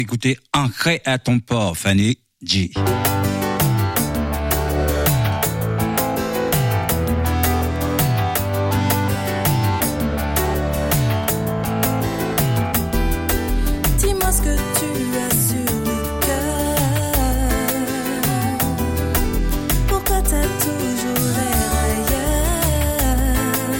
Écoutez, ancré à ton port, Fanny G. Dis-moi ce que tu as sur le cœur. Pourquoi t'as toujours l'air ailleurs?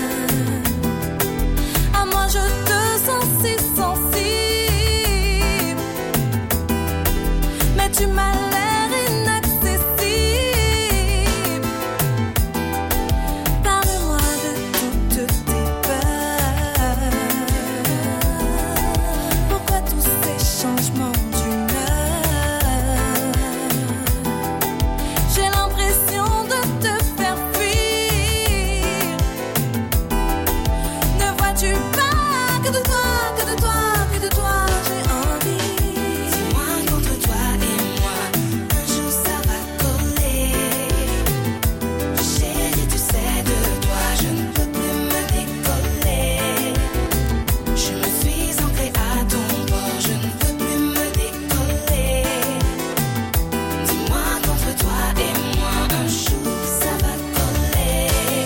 À moi je te sens si sensible, mais tu m'as l'air inaccessible. Parle-moi de toutes tes peurs. Pourquoi tous ces changements d'humeur? J'ai l'impression de te faire fuir. Ne vois-tu pas que de toi, que de toi, que de toi j'ai envie? Dis-moi qu'entre toi et moi, un jour ça va coller. Chérie, tu sais, de toi je ne peux plus me décoller. Je me suis ancrée à ton bord, je ne peux plus me décoller. Dis-moi qu'entre toi et moi, un jour ça va coller.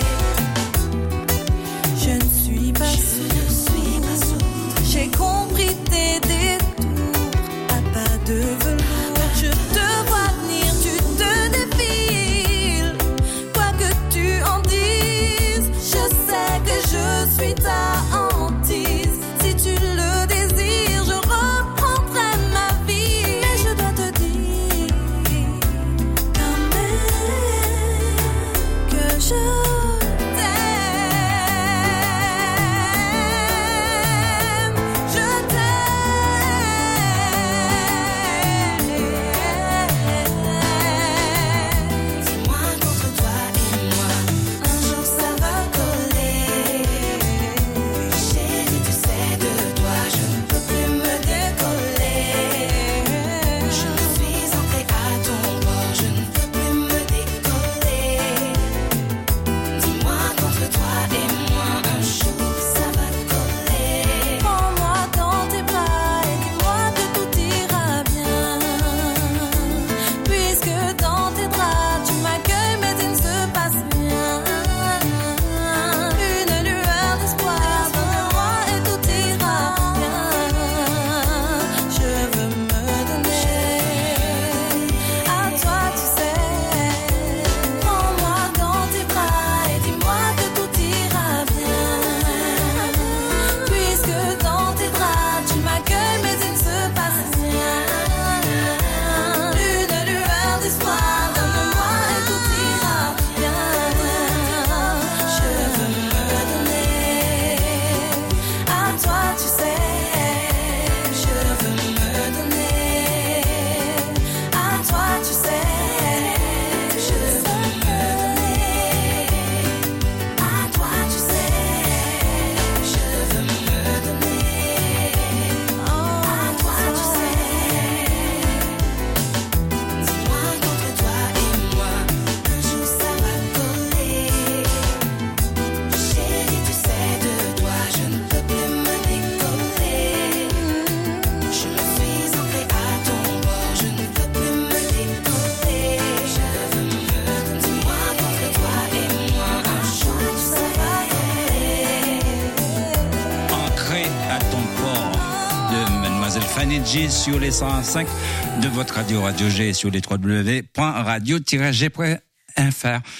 Je ne suis pas sourde, j'ai compris tes détours, à pas de velours. Je te vois venir, tu te défiles. Quoi que tu en dises, je sais que je suis ta hantise. Si tu le désires, je reprendrai ma vie. Mais je dois te dire quand même que je t'aime. Je t'aime. Dis-moi qu'entre toi et moi, un jour ça va coller. Chérie, tu sais, de toi je ne peux plus me décoller. Je me suis ancrée à ton bord, je ne peux plus me décoller. Dis-moi qu'entre toi et moi, un jour ça va coller. Prends-moi dans tes bras et dis-moi que tout ira bien. Puisque dans tes draps tu m'accueilles, mais il ne se passe rien. Une lueur d'espoir, donne-moi et tout ira bien. Je veux me donner à toi, tu sais. Prends-moi dans tes bras et dis-moi que tout ira bien. Puisque dans tes draps tu m'accueilles, mais il ne se passe rien. Une lueur d'espoir, donne-moi et tout ira bien. Je veux me donner à toi, tu sais. Je veux me donner à toi, tu sais. Je veux me donner à toi, tu sais. Je veux me donner à toi, tu sais. Dis-moi qu'entre toi et moi, un jour ça va coller. Chérie, tu sais, de toi je ne peux plus me décoller. Je me suis ancrée à ton bord, je ne peux plus me décoller. Je veux me donner. Dis-moi qu'entre toi et moi, un jour ça va coller. Ancré à ton port de Mademoiselle Fanny G sur les 105 de votre radio G sur les www.radio-g.fr.